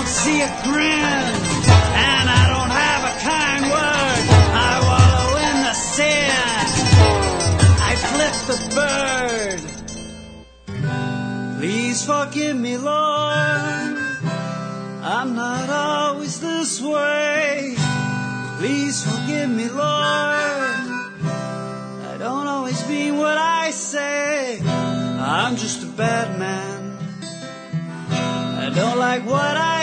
don't see a grin, and I don't have a kind word. I wallow in the sin, I flip the bird. Please forgive me, Lord, I'm not always this way. Please forgive me, Lord, I don't always mean what I say. I'm just a bad man, I don't like what I